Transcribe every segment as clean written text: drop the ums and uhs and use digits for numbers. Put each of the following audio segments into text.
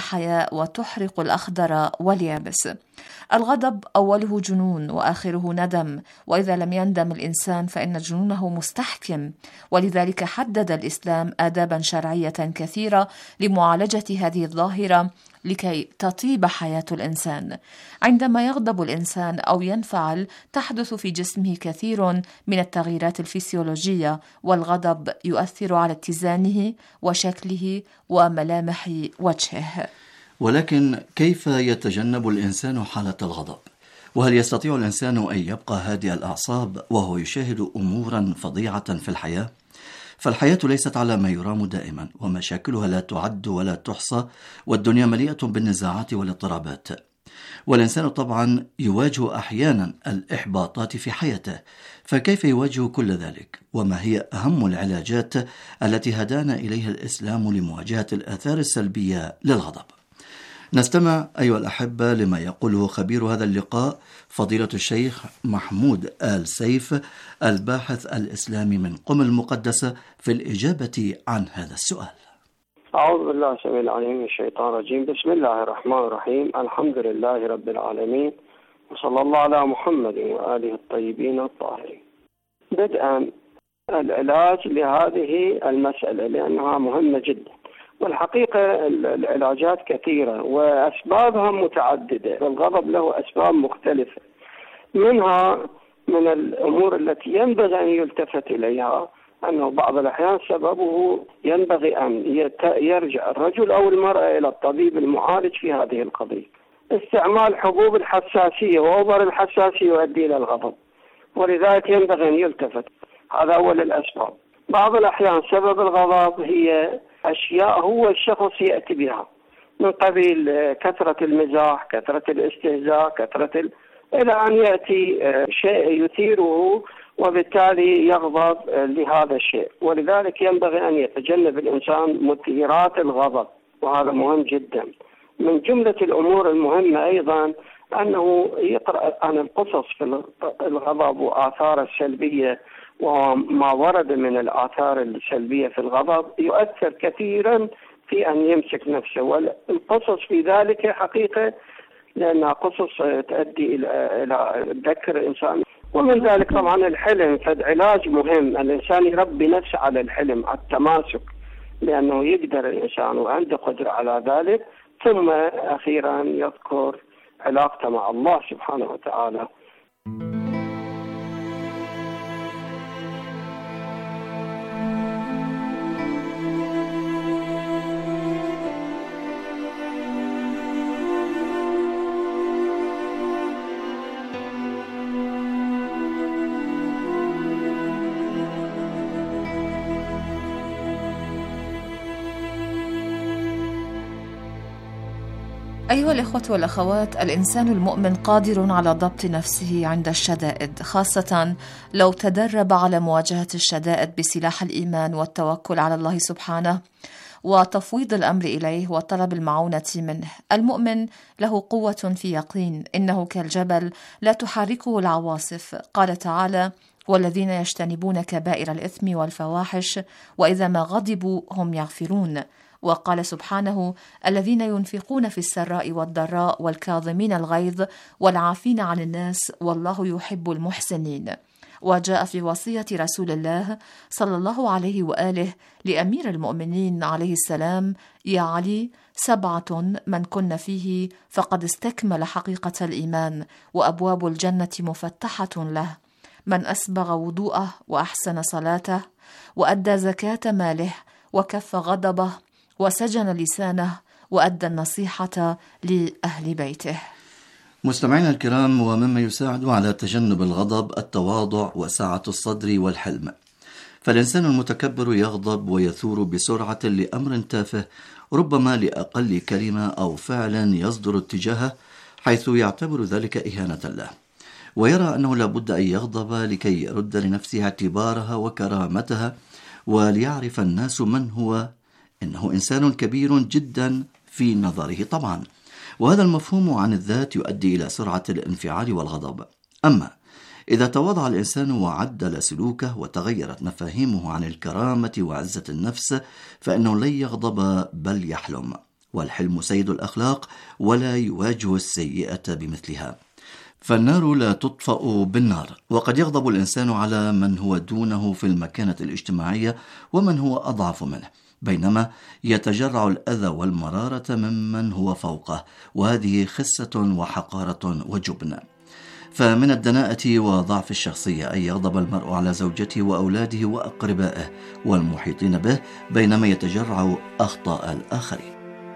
الحياء وتحرق الأخضر واليابس. الغضب أوله جنون وآخره ندم، وإذا لم يندم الإنسان فإن جنونه مستحكم، ولذلك حدد الإسلام آدابا شرعية كثيرة لمعالجة هذه الظاهرة لكي تطيب حياة الإنسان. عندما يغضب الإنسان أو ينفعل تحدث في جسمه كثير من التغييرات الفسيولوجية، والغضب يؤثر على اتزانه وشكله وملامح وجهه. ولكن كيف يتجنب الإنسان حالة الغضب؟ وهل يستطيع الإنسان أن يبقى هادئ الأعصاب وهو يشاهد أمورا فظيعة في الحياة؟ فالحياة ليست على ما يرام دائما، ومشاكلها لا تعد ولا تحصى، والدنيا مليئة بالنزاعات والاضطرابات، والإنسان طبعا يواجه أحيانا الإحباطات في حياته. فكيف يواجه كل ذلك؟ وما هي أهم العلاجات التي هدانا إليها الإسلام لمواجهة الآثار السلبية للغضب؟ نستمع أيها الأحبة لما يقوله خبير هذا اللقاء فضيلة الشيخ محمود آل سيف، الباحث الإسلامي من قم المقدسة، في الإجابة عن هذا السؤال. أعوذ بالله السميع العليم من الشيطان الرجيم. بسم الله الرحمن الرحيم. الحمد لله رب العالمين، وصلى الله على محمد وآله الطيبين الطاهرين. بدءا العلاج لهذه المسألة لأنها مهمة جدا، والحقيقة العلاجات كثيرة وأسبابها متعددة. الغضب له أسباب مختلفة، منها من الأمور التي ينبغي أن يلتفت إليها أنه بعض الأحيان سببه ينبغي أن يرجع الرجل أو المرأة إلى الطبيب المعالج في هذه القضية. استعمال حبوب الحساسية وأوبر الحساسية يؤدي إلى الغضب، ولذلك ينبغي أن يلتفت. هذا أول الأسباب. بعض الأحيان سبب الغضب هي أشياء هو الشخص يأتي بها، من قبيل كثرة المزاح، كثرة الاستهزاء، إلى أن يأتي شيء يثيره وبالتالي يغضب لهذا الشيء. ولذلك ينبغي أن يتجنب الإنسان مثيرات الغضب، وهذا مهم جدا. من جملة الأمور المهمة أيضا أنه يقرأ عن القصص في الغضب وآثار السلبية، وما ورد من الآثار السلبية في الغضب يؤثر كثيرا في أن يمسك نفسه، والقصص في ذلك حقيقة لأنها قصص تؤدي إلى ذكر الإنسان. ومن ذلك طبعا الحلم، فالعلاج مهم. الإنسان يربي نفسه على الحلم، على التماسك، لأنه يقدر الإنسان وعنده قدرة على ذلك. ثم أخيرا يذكر علاقته مع الله سبحانه وتعالى. أيها الإخوة والأخوات، الإنسان المؤمن قادر على ضبط نفسه عند الشدائد، خاصة لو تدرب على مواجهة الشدائد بسلاح الإيمان والتوكل على الله سبحانه وتفويض الأمر إليه وطلب المعونة منه. المؤمن له قوة في يقين، إنه كالجبل لا تحركه العواصف. قال تعالى: والذين يجتنبون كبائر الإثم والفواحش وإذا ما غضبوا هم يغفرون. وقال سبحانه: الذين ينفقون في السراء والضراء والكاظمين الغيظ والعافين عن الناس والله يحب المحسنين. وجاء في وصية رسول الله صلى الله عليه وآله لأمير المؤمنين عليه السلام: يا علي 7 من كن فيه فقد استكمل حقيقة الإيمان وأبواب الجنة مفتحة له: من أسبغ وضوءه وأحسن صلاته وأدى زكاة ماله وكف غضبه وسجن لسانه وأدى النصيحة لأهل بيته. مستمعينا الكرام، ومما يساعد على تجنب الغضب التواضع وسعة الصدر والحلم. فالإنسان المتكبر يغضب ويثور بسرعة لأمر تافه، ربما لأقل كلمة أو فعل يصدر اتجاهه، حيث يعتبر ذلك إهانة له، ويرى أنه لا بد أن يغضب لكي يرد لنفسه اعتبارها وكرامتها، وليعرف الناس من هو، إنه إنسان كبير جدا في نظره طبعا. وهذا المفهوم عن الذات يؤدي إلى سرعة الانفعال والغضب. أما إذا تواضع الإنسان وعدل سلوكه وتغيرت مفاهيمه عن الكرامة وعزة النفس، فإنه لن يغضب بل يحلم. والحلم سيد الأخلاق ولا يواجه السيئة بمثلها. فالنار لا تطفأ بالنار، وقد يغضب الإنسان على من هو دونه في المكانة الاجتماعية ومن هو أضعف منه، بينما يتجرع الأذى والمرارة ممن هو فوقه، وهذه خسة وحقارة وجبن. فمن الدناءة وضعف الشخصية أن يغضب المرء على زوجته وأولاده وأقربائه والمحيطين به بينما يتجرع أخطاء الآخرين.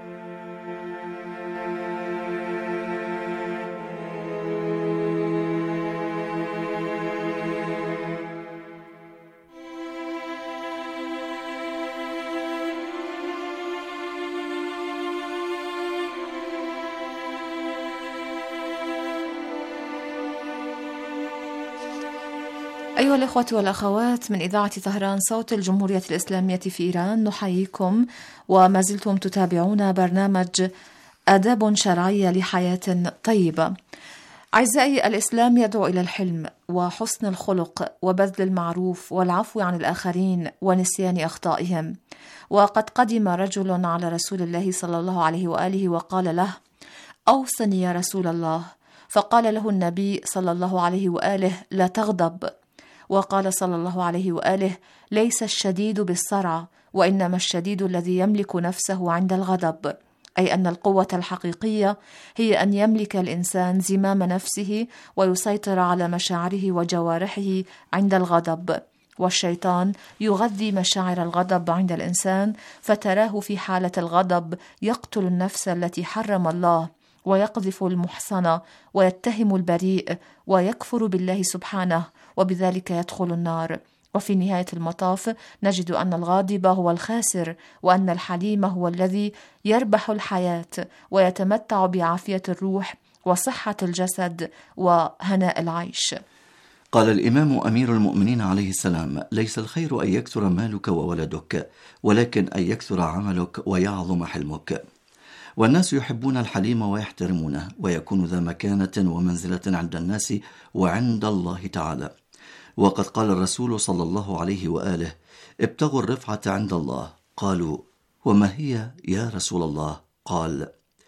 أيها الإخوة والأخوات، من إذاعة طهران صوت الجمهورية الإسلامية في إيران نحييكم، وما زلتم تتابعون برنامج آداب شرعية لحياة طيبة. أعزائي، الإسلام يدعو إلى الحلم وحسن الخلق وبذل المعروف والعفو عن الآخرين ونسيان أخطائهم. وقد قدم رجل على رسول الله صلى الله عليه وآله وقال له: أوصني يا رسول الله. فقال له النبي صلى الله عليه وآله: لا تغضب. وقال صلى الله عليه وآله: ليس الشديد بالصرع، وإنما الشديد الذي يملك نفسه عند الغضب. أي أن القوة الحقيقية هي أن يملك الإنسان زمام نفسه ويسيطر على مشاعره وجوارحه عند الغضب. والشيطان يغذي مشاعر الغضب عند الإنسان، فتراه في حالة الغضب يقتل النفس التي حرم الله، ويقذف المحصنة، ويتهم البريء، ويكفر بالله سبحانه، وبذلك يدخل النار. وفي نهاية المطاف نجد أن الغاضب هو الخاسر، وأن الحليم هو الذي يربح الحياة ويتمتع بعافية الروح وصحة الجسد وهناء العيش. قال الإمام أمير المؤمنين عليه السلام: ليس الخير أن يكثر مالك وولدك، ولكن أن يكثر عملك ويعظم حلمك. والناس يحبون الحليم ويحترمونه، ويكون ذا مكانة ومنزلة عند الناس وعند الله تعالى. وقد قال الرسول صلى الله عليه وآله: ابتغوا الرفعة عند الله. قالوا: وما هي يا رسول الله؟ قال: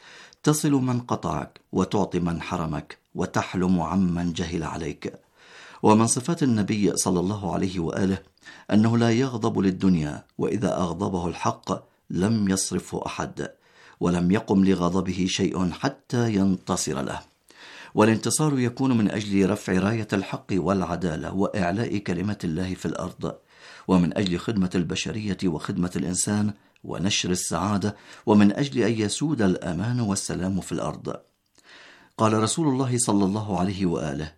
تصل من قطعك، وتعطي من حرمك، وتحلم عمن جهل عليك. ومن صفات النبي صلى الله عليه وآله أنه لا يغضب للدنيا، وإذا أغضبه الحق لم يصرفه أحد، ولم يقم لغضبه شيء حتى ينتصر له. والانتصار يكون من أجل رفع راية الحق والعدالة وإعلاء كلمة الله في الأرض، ومن أجل خدمة البشرية وخدمة الإنسان ونشر السعادة، ومن أجل أن يسود الأمان والسلام في الأرض. قال رسول الله صلى الله عليه وآله: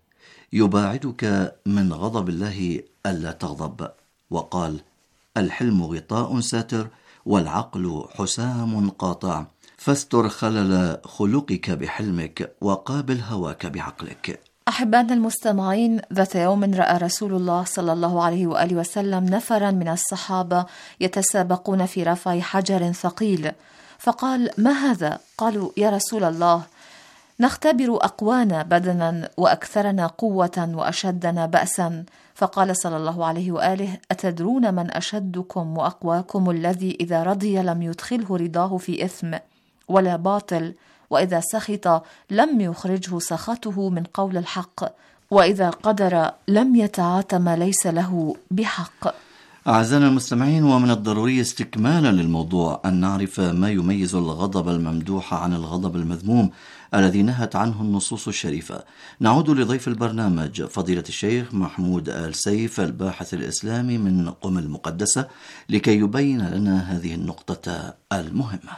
يباعدك من غضب الله ألا تغضب. وقال: الحلم غطاء ساتر، والعقل حسام قاطع، فاستر خلل خلقك بحلمك، وقابل هواك بعقلك. أحبائنا المستمعين، ذات يوم رأى رسول الله صلى الله عليه وآله وسلم نفرا من الصحابة يتسابقون في رفع حجر ثقيل، فقال: ما هذا؟ قالوا: يا رسول الله، نختبر أقوانا بدنا وأكثرنا قوة وأشدنا بأسا. فقال صلى الله عليه وآله: أتدرون من أشدكم وأقواكم الذي إذا رضي لم يدخله رضاه في إثم ولا باطل، وإذا سخط لم يخرجه سخطه من قول الحق، وإذا قدر لم يتعاطى ما ليس له بحق. أعزائنا المستمعين، ومن الضروري استكمالا للموضوع أن نعرف ما يميز الغضب الممدوح عن الغضب المذموم الذي نهت عنه النصوص الشريفة. نعود لضيف البرنامج فضيلة الشيخ محمود آل سيف، الباحث الإسلامي من قم المقدسة، لكي يبين لنا هذه النقطة المهمة.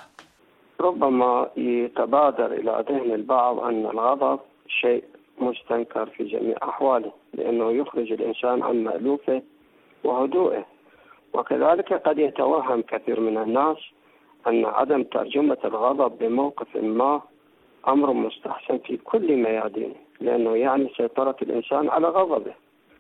ربما يتبادر إلى ذهن البعض أن الغضب شيء مستنكر في جميع أحواله، لأنه يخرج الإنسان عن مألوفه وهدوءه. وكذلك قد يتوهم كثير من الناس أن عدم ترجمة الغضب بموقف ما أمر مستحسن في كل ميادين، لأنه يعني سيطرة الإنسان على غضبه،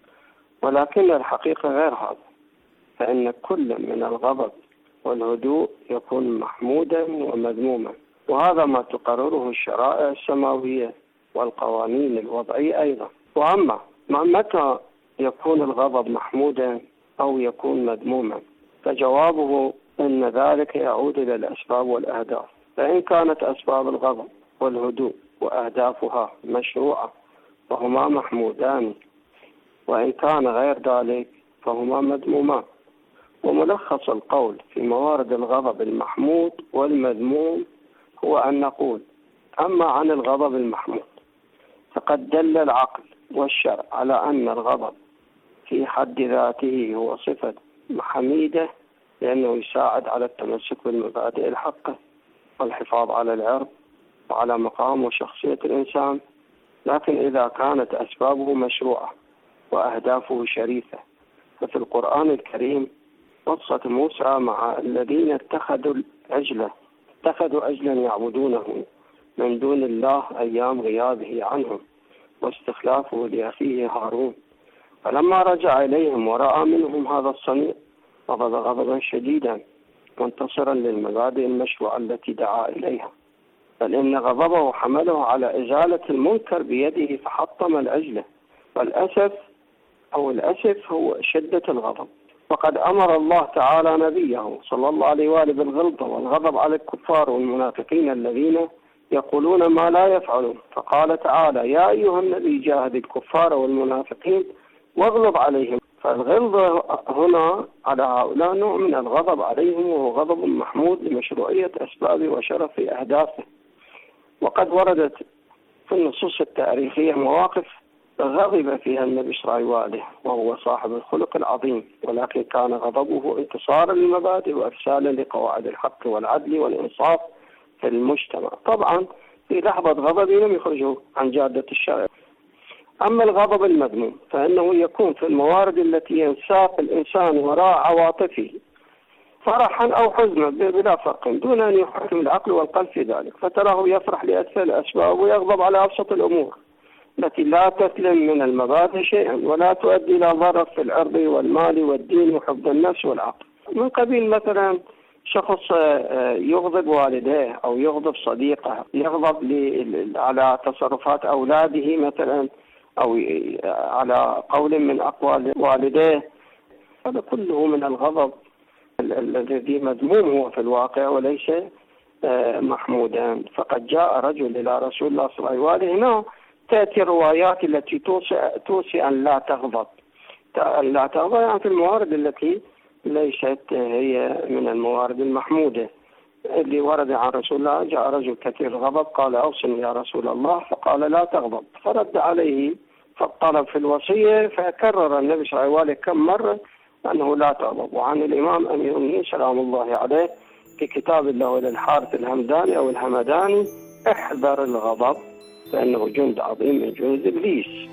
ولكن الحقيقة غير هذا. فإن كل من الغضب والهدوء يكون محمودا ومذموما، وهذا ما تقرره الشرائع السماوية والقوانين الوضعية أيضا. وأما متى يكون الغضب محمودا أو يكون مذموما، فجوابه أن ذلك يعود إلى الأسباب والأهداف. فإن كانت أسباب الغضب والهدوء وأهدافها مشروعة فهما محمودان، وإن كان غير ذلك فهما مذمومان. وملخص القول في موارد الغضب المحمود والمذموم هو أن نقول: أما عن الغضب المحمود فقد دل العقل والشرع على أن الغضب في حد ذاته هو صفة حميدة، لأنه يساعد على التمسك بالمبادئ الحقة والحفاظ على العرض وعلى مقام وشخصية الإنسان. لكن إذا كانت أسبابه مشروعة وأهدافه شريفة، ففي القرآن الكريم قصة موسى مع الذين اتخذوا عجلا يعبدونه من دون الله أيام غيابه عنهم واستخلافه لأخيه هارون، فلما رجع إليهم ورأى منهم هذا الصنيع غضب غضبا شديدا منتصرا للمبادئ المشروعة التي دعا إليها، بل إن غضبه حمله على إزالة المنكر بيده فحطم العجلة. والأسف هو شدة الغضب. وقد أمر الله تعالى نبيه صلى الله عليه وآله بالغلظة والغضب على الكفار والمنافقين الذين يقولون ما لا يفعلون، فقال تعالى: يا أيها النبي جاهد الكفار والمنافقين واغلظ عليهم. فالغلظة هنا على هؤلاء نوع من الغضب عليهم، وهو غضب محمود لمشروعية أسبابه وشرف أهدافه. وقد وردت في النصوص التاريخية مواقف غضب فيها النبي صلى الله عليه وآله وهو صاحب الخلق العظيم، ولكن كان غضبه انتصارا للمبادئ وإرسالا لقواعد الحق والعدل والإنصاف في المجتمع. طبعا في لحظة غضب لم يخرجه عن جادة الشرع. أما الغضب المذموم فإنه يكون في الموارد التي ينساق الإنسان وراء عواطفه فرحا أو حزنا بلا فرق دون أن يحكم العقل والقلب في ذلك، فتراه يفرح لأتفه الأسباب ويغضب على أبسط الأمور التي لا تسلم من المبادئ شيئا ولا تؤدي إلى ضرر في العرض والمال والدين وحفظ النفس والعقل. من قبيل مثلا شخص يغضب والديه أو يغضب صديقه، يغضب على تصرفات أولاده مثلا، أو على قول من أقوال والديه، هذا كله من الغضب الذي مذموم هو في الواقع وليس محمودا. فقد جاء رجل إلى رسول الله صلى الله عليه وآله. هنا تأتي الروايات التي توصي أن لا تغضب، يعني في الموارد التي ليست هي من الموارد المحمودة اللي ورد عن رسول الله. جاء رجل كثير الغضب قال: أوصني يا رسول الله، فقال: لا تغضب. فرد عليه فالطلب في الوصية، فكرر النبي صلى الله عليه وآله كم مرة أنه لا تغضب. وعن الإمام أمير المؤمنين سلام الله عليه في كتاب الله إلى الحارث الهمداني أو الهمداني: احذر الغضب فإنه جند عظيم من جند إبليس.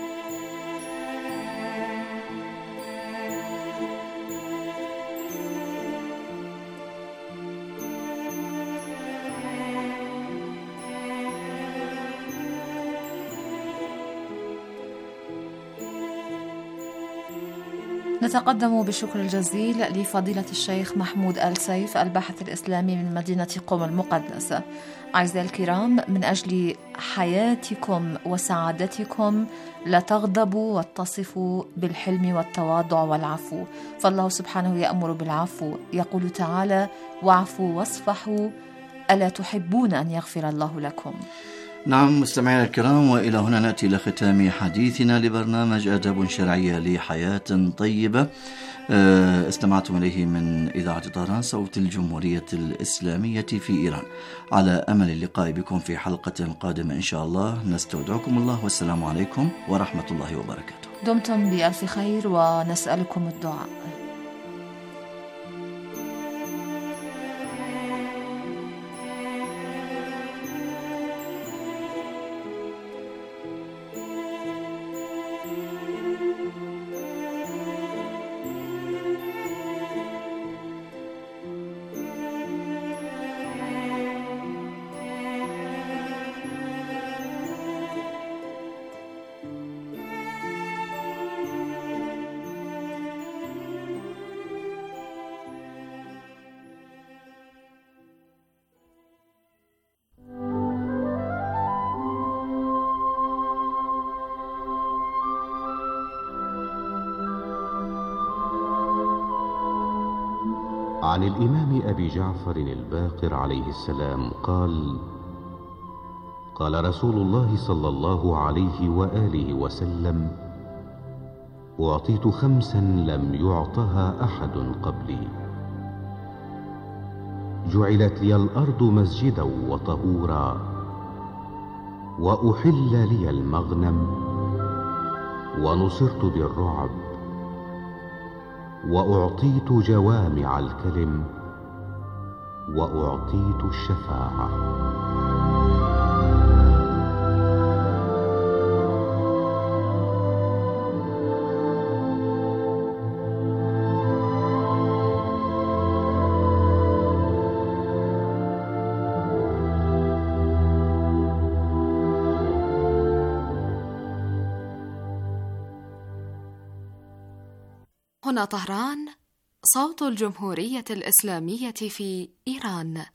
نتقدم بالشكر الجزيل لفضيلة الشيخ محمود آل سيف الباحث الإسلامي من مدينة قم المقدسة. أعزائي الكرام، من أجل حياتكم وسعادتكم لا تغضبوا واتصفوا بالحلم والتواضع والعفو، فالله سبحانه يأمر بالعفو، يقول تعالى: واعفوا واصفحوا ألا تحبون أن يغفر الله لكم. نعم مستمعينا الكرام، وإلى هنا نأتي إلى ختام حديثنا لبرنامج آداب شرعية لحياة طيبة استمعتم إليه من إذاعة طهران صوت الجمهورية الإسلامية في إيران. على أمل اللقاء بكم في حلقة قادمة إن شاء الله. نستودعكم الله والسلام عليكم ورحمة الله وبركاته. دمتم بألف خير ونسألكم الدعاء. وعن الإمام أبي جعفر الباقر عليه السلام قال: قال رسول الله صلى الله عليه وآله وسلم: أعطيت 5 لم يعطها أحد قبلي: جعلت لي الأرض مسجدا وطهورا، وأحل لي المغنم، ونصرت بالرعب، وأعطيت جوامع الكلم، وأعطيت الشفاعة. هنا طهران، صوت الجمهورية الإسلامية في إيران.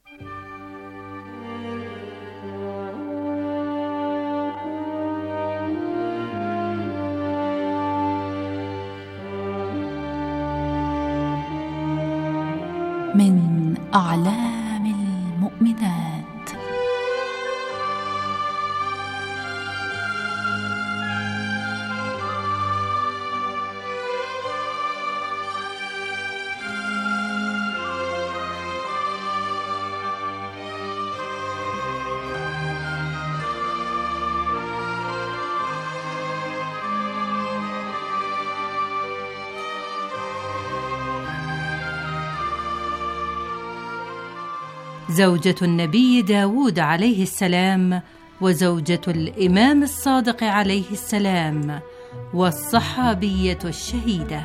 من أعلام المؤمنات. زوجة النبي داود عليه السلام، وزوجة الإمام الصادق عليه السلام، والصحابية الشهيدة.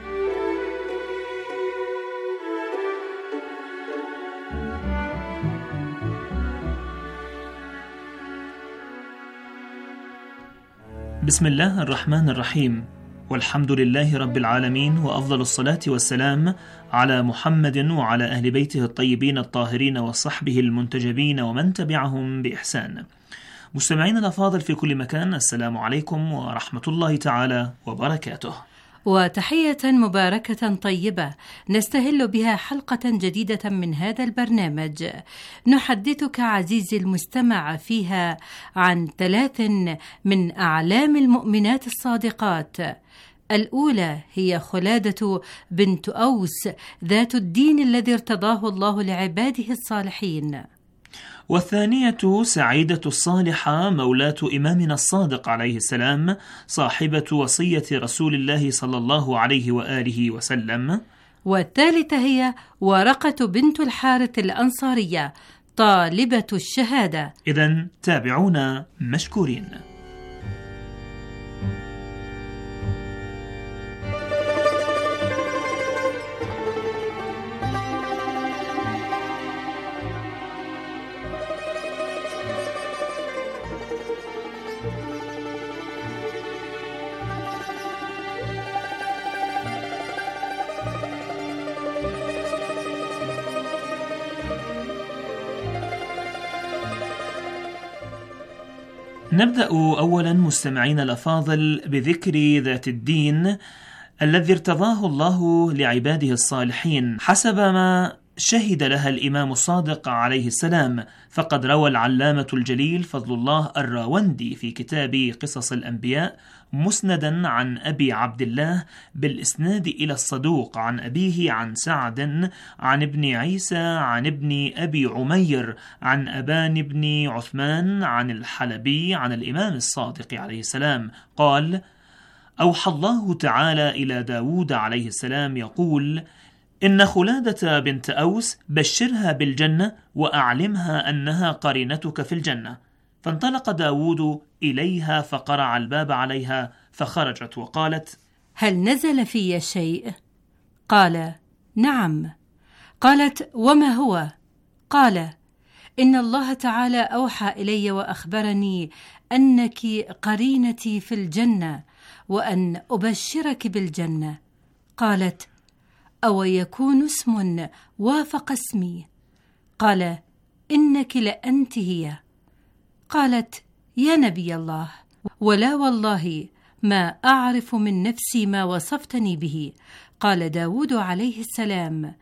بسم الله الرحمن الرحيم، والحمد لله رب العالمين، وأفضل الصلاة والسلام على محمد وعلى أهل بيته الطيبين الطاهرين وصحبه المنتجبين ومن تبعهم بإحسان. مستمعين الأفاضل في كل مكان، السلام عليكم ورحمة الله تعالى وبركاته، وتحية مباركة طيبة نستهل بها حلقة جديدة من هذا البرنامج، نحدثك عزيزي المستمع فيها عن 3 من أعلام المؤمنات الصادقات. الأولى هي خلادة بنت أوس ذات الدين الذي ارتضاه الله لعباده الصالحين. والثانية سعيدة الصالحة مولاة إمامنا الصادق عليه السلام، صاحبة وصية رسول الله صلى الله عليه وآله وسلم. والثالثة هي ورقة بنت الحارث الأنصارية، طالبة الشهادة. إذن تابعونا مشكورين. نبدأ أولا مستمعين الأفاضل بذكر ذات الدين الذي ارتضاه الله لعباده الصالحين حسب ما شهد لها الإمام الصادق عليه السلام. فقد روى العلامة الجليل فضل الله الراوندي في كتاب قصص الأنبياء مسندا عن أبي عبد الله بالإسناد إلى الصدوق عن أبيه عن سعد عن ابن عيسى عن ابن أبي عمير عن أبان بن عثمان عن الحلبي عن الإمام الصادق عليه السلام قال: أوحى الله تعالى إلى داود عليه السلام يقول: إن خلادة بنت أوس بشرها بالجنة وأعلمها أنها قرينتك في الجنة. فانطلق داود إليها فقرع الباب عليها، فخرجت وقالت: هل نزل في شيء؟ قال: نعم. قالت: وما هو؟ قال: إن الله تعالى أوحى إلي وأخبرني أنك قرينتي في الجنة وأن أبشرك بالجنة. قالت: أو يكون اسم وافق اسمي؟ قال: إنك لأنت هي. قالت: يا نبي الله، ولا والله ما أعرف من نفسي ما وصفتني به. قال داود عليه السلام: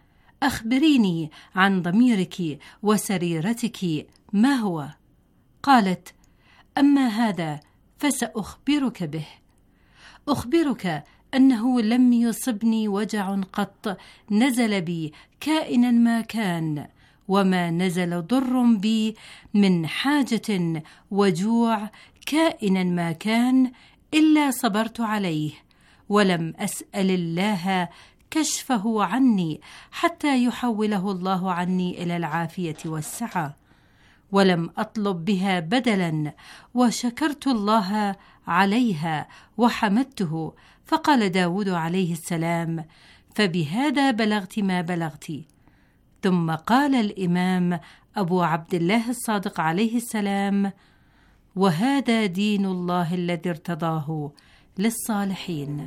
أخبريني عن ضميرك وسريرتك ما هو؟ قالت: أما هذا فسأخبرك به. أخبرك أنه لم يصبني وجع قط نزل بي كائنا ما كان، وما نزل ضر بي من حاجة وجوع كائنا ما كان إلا صبرت عليه، ولم أسأل الله كشفه عني حتى يحوله الله عني إلى العافية والسعة، ولم أطلب بها بدلا، وشكرت الله عليها وحمدته. فقال داود عليه السلام: فبهذا بلغت ما بلغت. ثم قال الإمام أبو عبد الله الصادق عليه السلام: وهذا دين الله الذي ارتضاه للصالحين.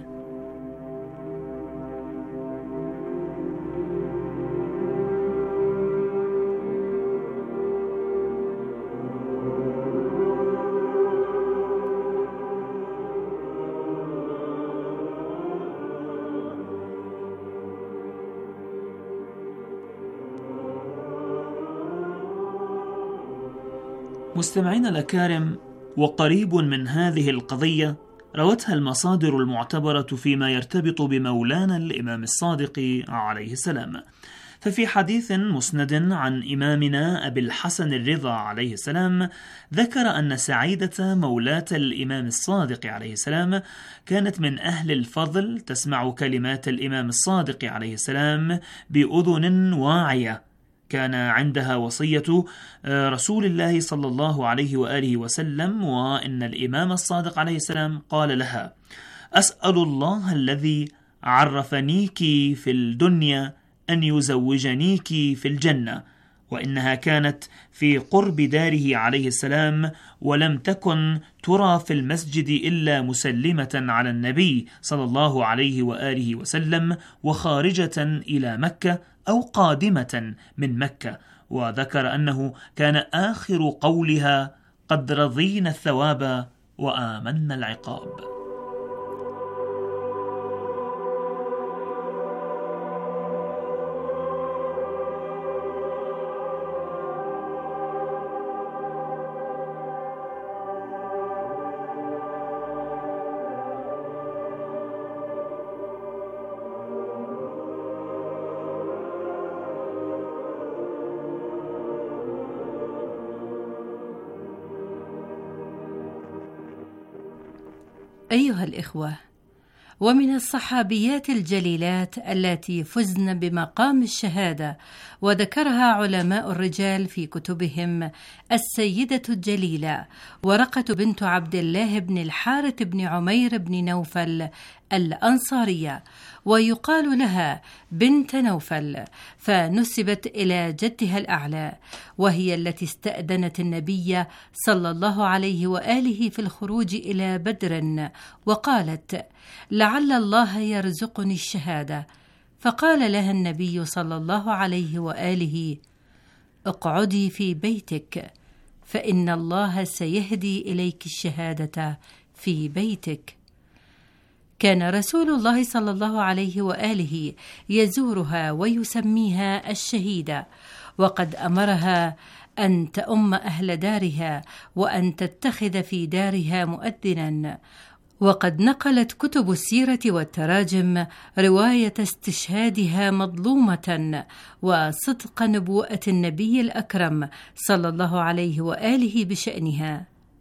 مستمعينا الأكارم، وقريب من هذه القضية روتها المصادر المعتبرة فيما يرتبط بمولانا الإمام الصادق عليه السلام. ففي حديث مسند عن إمامنا أبي الحسن الرضا عليه السلام ذكر أن سعيدة مولاة الإمام الصادق عليه السلام كانت من أهل الفضل تسمع كلمات الإمام الصادق عليه السلام بأذن واعية. كان عندها وصية رسول الله صلى الله عليه وآله وسلم، وإن الإمام الصادق عليه السلام قال لها: أسأل الله الذي عرفنيك في الدنيا أن يزوجنيك في الجنة. وإنها كانت في قرب داره عليه السلام، ولم تكن ترى في المسجد إلا مسلمة على النبي صلى الله عليه وآله وسلم، وخارجة إلى مكة أو قادمة من مكة. وذكر أنه كان آخر قولها: قد رضينا الثواب وآمنا العقاب. أيها الإخوة، ومن الصحابيات الجليلات التي فزن بمقام الشهادة وذكرها علماء الرجال في كتبهم السيدة الجليلة ورقة بنت عبد الله بن الحارث بن عمير بن نوفل الأنصارية، ويقال لها بنت نوفل، فنسبت إلى جدها الأعلى، وهي التي استأذنت النبي صلى الله عليه وآله في الخروج إلى بدر، وقالت: لعل الله يرزقني الشهادة. فقال لها النبي صلى الله عليه وآله: اقعدي في بيتك، فإن الله سيهدي إليك الشهادة في بيتك. كان رسول الله صلى الله عليه وآله يزورها ويسميها الشهيدة، وقد أمرها أن تؤم أهل دارها وأن تتخذ في دارها مؤذنا. وقد نقلت كتب السيرة والتراجم رواية استشهادها مظلومة وصدق نبوءة النبي الأكرم صلى الله عليه وآله بشأنها.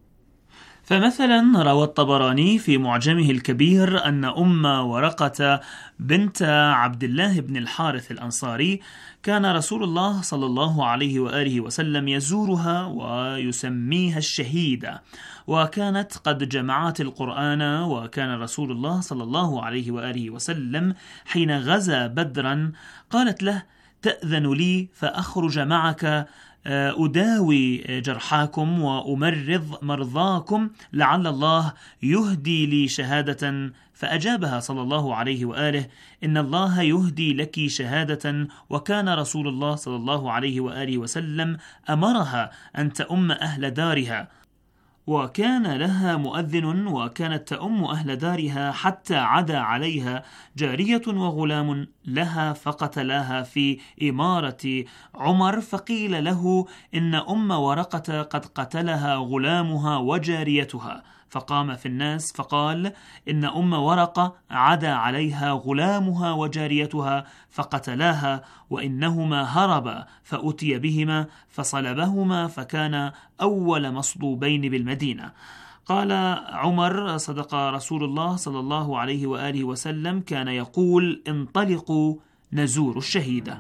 فمثلا روى الطبراني في معجمه الكبير أن أم ورقة بنت عبد الله بن الحارث الأنصاري كان رسول الله صلى الله عليه وآله وسلم يزورها ويسميها الشهيدة، وكانت قد جمعت القرآن، وكان رسول الله صلى الله عليه وآله وسلم حين غزا بدرا قالت له: تأذن لي فأخرج معك أداوي جرحاكم وأمرض مرضاكم، لعل الله يهدي لي شهادة. فأجابها صلى الله عليه وآله: إن الله يهدي لك شهادة. وكان رسول الله صلى الله عليه وآله وسلم أمرها أن تؤم أهل دارها، وكان لها مؤذن، وكانت تؤم أهل دارها حتى عدا عليها جارية وغلام لها فقتلاها في إمارة عمر، فقيل له إن أم ورقة قد قتلها غلامها وجاريتها، فقام في الناس فقال إن أم ورقة عدا عليها غلامها وجاريتها فقتلاها، وإنهما هربا فأتي بهما فصلبهما، فكان أول مصلوبين بالمدينة. قال عمر: صدق رسول الله صلى الله عليه وآله وسلم، كان يقول: انطلقوا نزور الشهيدة.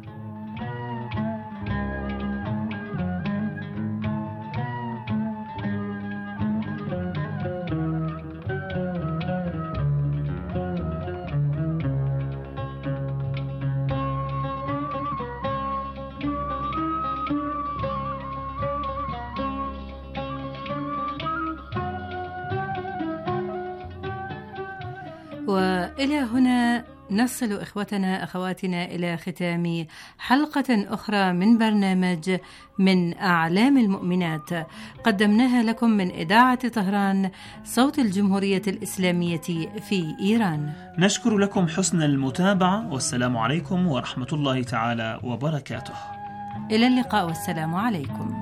وإلى هنا نصل إخوتنا أخواتنا إلى ختام حلقة أخرى من برنامج من أعلام المؤمنات، قدمناها لكم من إذاعة طهران صوت الجمهورية الإسلامية في إيران. نشكر لكم حسن المتابعة، والسلام عليكم ورحمة الله تعالى وبركاته. إلى اللقاء والسلام عليكم.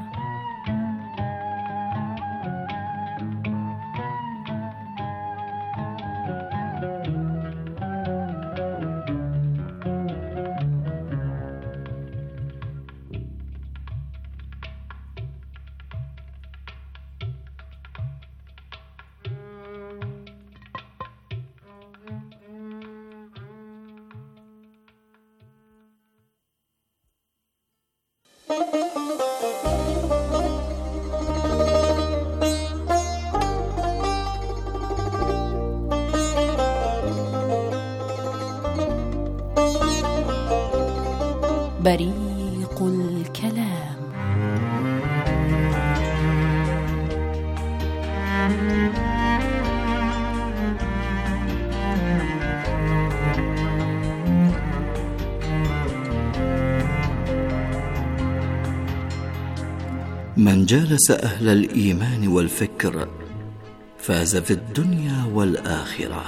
بريق الكلام. من جالس أهل الإيمان والفكر فاز في الدنيا والآخرة.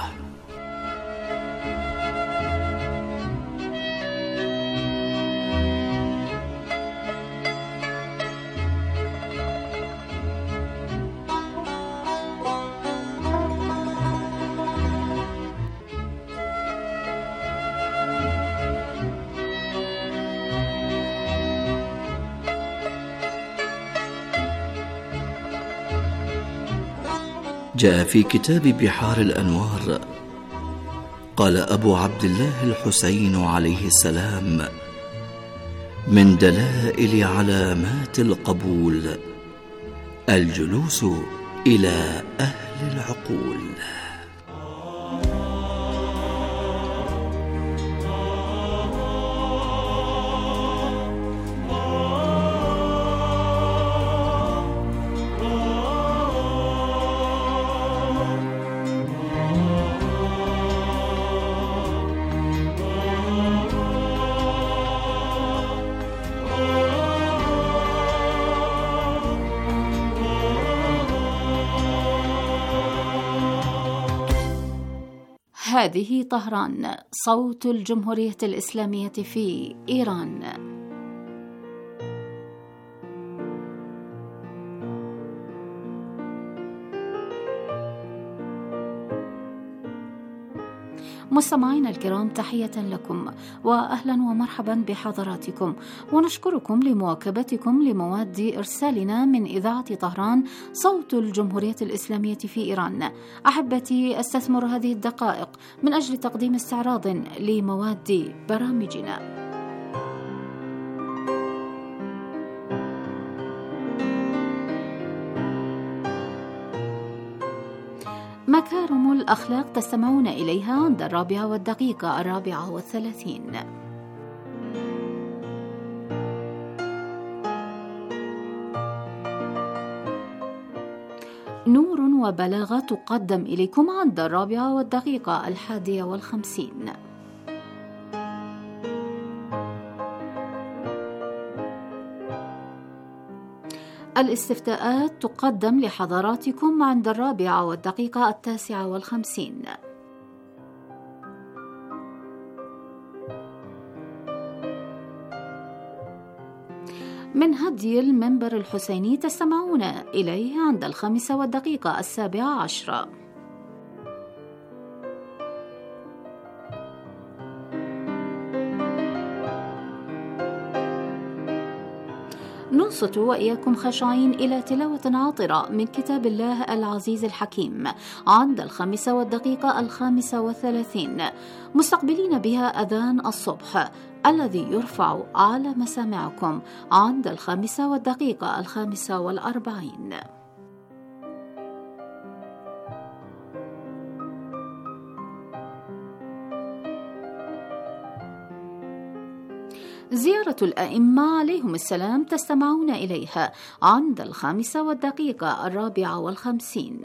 جاء في كتاب بحار الأنوار: قال أبو عبد الله الحسين عليه السلام: من دلائل علامات القبول الجلوس إلى أهل العقول. هذه طهران، صوت الجمهورية الإسلامية في إيران. مستمعينا الكرام، تحية لكم وأهلا ومرحبا بحضراتكم، ونشكركم لمواكبتكم لمواد إرسالنا من إذاعة طهران صوت الجمهورية الإسلامية في إيران. أحبتي، أستثمر هذه الدقائق من أجل تقديم استعراض لمواد برامجنا. مكارم الأخلاق تستمعون إليها عند 4:34. نور وبلاغة تقدم إليكم عند 4:51. الاستفتاءات تقدم لحضراتكم عند 4:59. من هدي المنبر الحسيني تستمعون إليه عند 5:17. ننصت وإياكم خاشعين إلى تلاوة عاطرة من كتاب الله العزيز الحكيم عند 5:35، مستقبلين بها أذان الصبح الذي يرفع على مسامعكم عند 5:45. زيارة الأئمة عليهم السلام تستمعون إليها عند 5:54.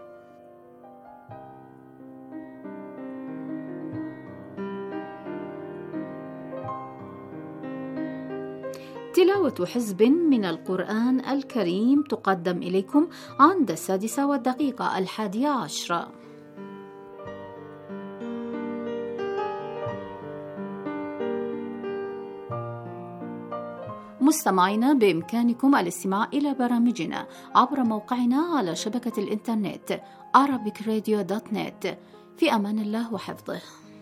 تلاوة حزب من القرآن الكريم تقدم إليكم عند 6:11. مستمعينا، بإمكانكم الاستماع إلى برامجنا عبر موقعنا على شبكة الإنترنت arabicradio.net. في أمان الله وحفظه.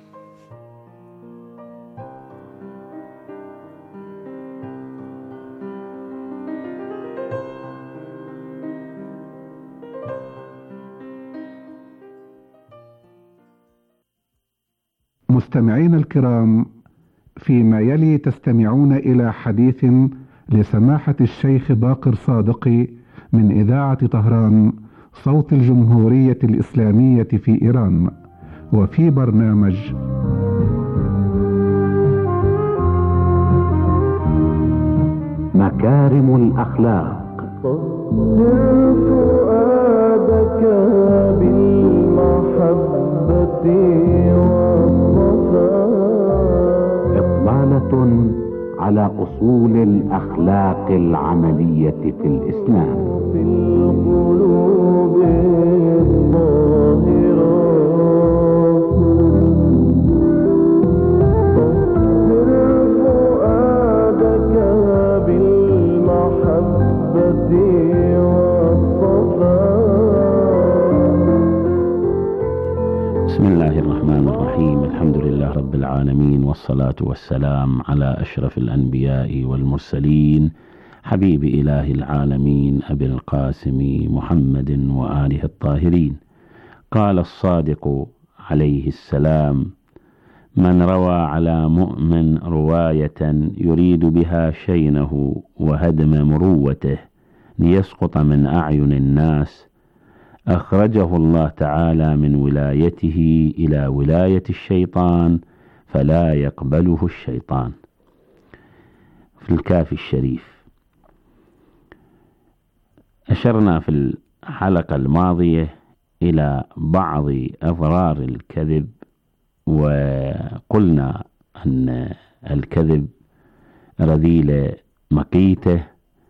مستمعين الكرام، فيما يلي تستمعون إلى حديث لسماحة الشيخ باقر صادقي من إذاعة طهران صوت الجمهورية الإسلامية في إيران، وفي برنامج مكارم الأخلاق. طهر فؤادك بالمحبة والصفاء. إطلالة على أصول الأخلاق العملية في الإسلام. في القلوب الطاهرة. طهر فؤادك بالمحبة والصفاء. بسم الله الرحمن الرحيم. الحمد لله رب العالمين، والصلاة والسلام على أشرف الأنبياء والمرسلين، حبيب إله العالمين أبي القاسم محمد وآله الطاهرين. قال الصادق عليه السلام: من روى على مؤمن رواية يريد بها شينه وهدم مروته ليسقط من أعين الناس، أخرجه الله تعالى من ولايته إلى ولاية الشيطان فلا يقبله الشيطان. في الكافي الشريف. أشرنا في الحلقة الماضية إلى بعض أضرار الكذب، وقلنا أن الكذب رذيلة مقيته،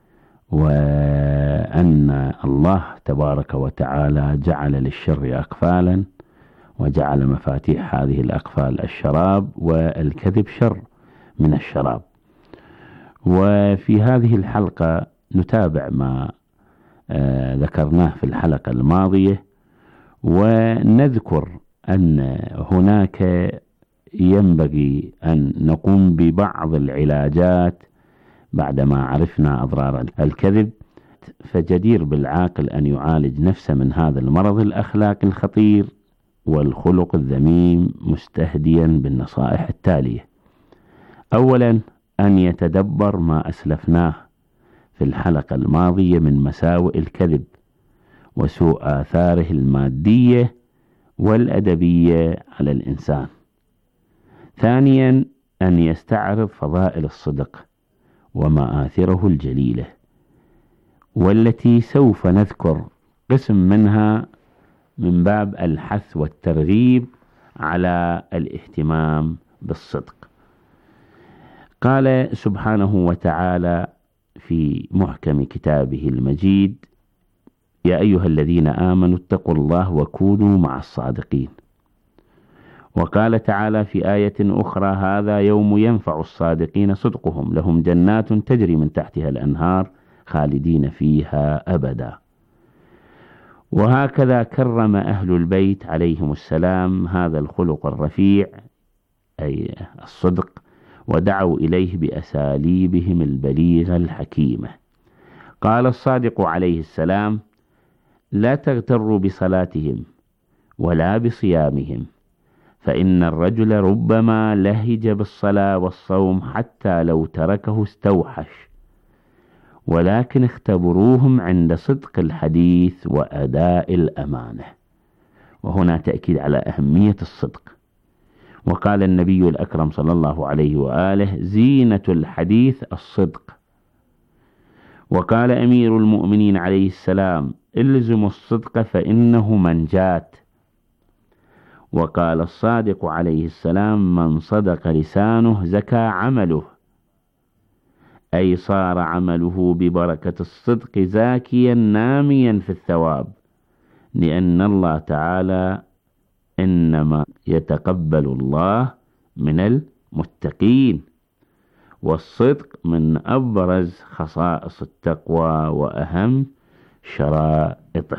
وأن الله تبارك وتعالى جعل للشر أقفالا، وجعل مفاتيح هذه الأقفال الشراب، والكذب شر من الشراب. وفي هذه الحلقة نتابع ما ذكرناه في الحلقة الماضية، ونذكر أن هناك ينبغي أن نقوم ببعض العلاجات بعدما عرفنا أضرار الكذب. فجدير بالعاقل أن يعالج نفسه من هذا المرض الأخلاقي الخطير والخلق الذميم، مستهديا بالنصائح التالية. أولا، أن يتدبر ما أسلفناه في الحلقة الماضية من مساوئ الكذب وسوء آثاره المادية والأدبية على الإنسان. ثانيا، أن يستعرض فضائل الصدق ومآثره الجليلة، والتي سوف نذكر قسم منها من باب الحث والترغيب على الاهتمام بالصدق. قال سبحانه وتعالى في محكم كتابه المجيد: يا أيها الذين آمنوا اتقوا الله وكونوا مع الصادقين. وقال تعالى في آية أخرى: هذا يوم ينفع الصادقين صدقهم لهم جنات تجري من تحتها الأنهار خالدين فيها أبدا. وهكذا كرم أهل البيت عليهم السلام هذا الخلق الرفيع أي الصدق، ودعوا إليه بأساليبهم البليغة الحكيمة. قال الصادق عليه السلام: لا تغتروا بصلاتهم ولا بصيامهم، فإن الرجل ربما لهج بالصلاة والصوم حتى لو تركه استوحش، ولكن اختبروهم عند صدق الحديث وأداء الأمانة. وهنا تأكيد على أهمية الصدق. وقال النبي الأكرم صلى الله عليه وآله: زينة الحديث الصدق. وقال أمير المؤمنين عليه السلام: الزموا الصدق فإنه منجاة. وقال الصادق عليه السلام: من صدق لسانه زكى عمله، أي صار عمله ببركة الصدق زاكيا ناميا في الثواب، لأن الله تعالى إنما يتقبل الله من المتقين، والصدق من أبرز خصائص التقوى وأهم شرائطه.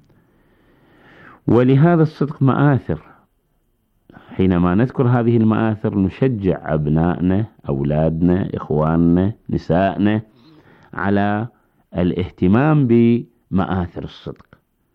ولهذا الصدق مآثر، حينما نذكر هذه المآثر نشجع أبنائنا، أولادنا، إخواننا، نسائنا على الاهتمام بمآثر الصدق.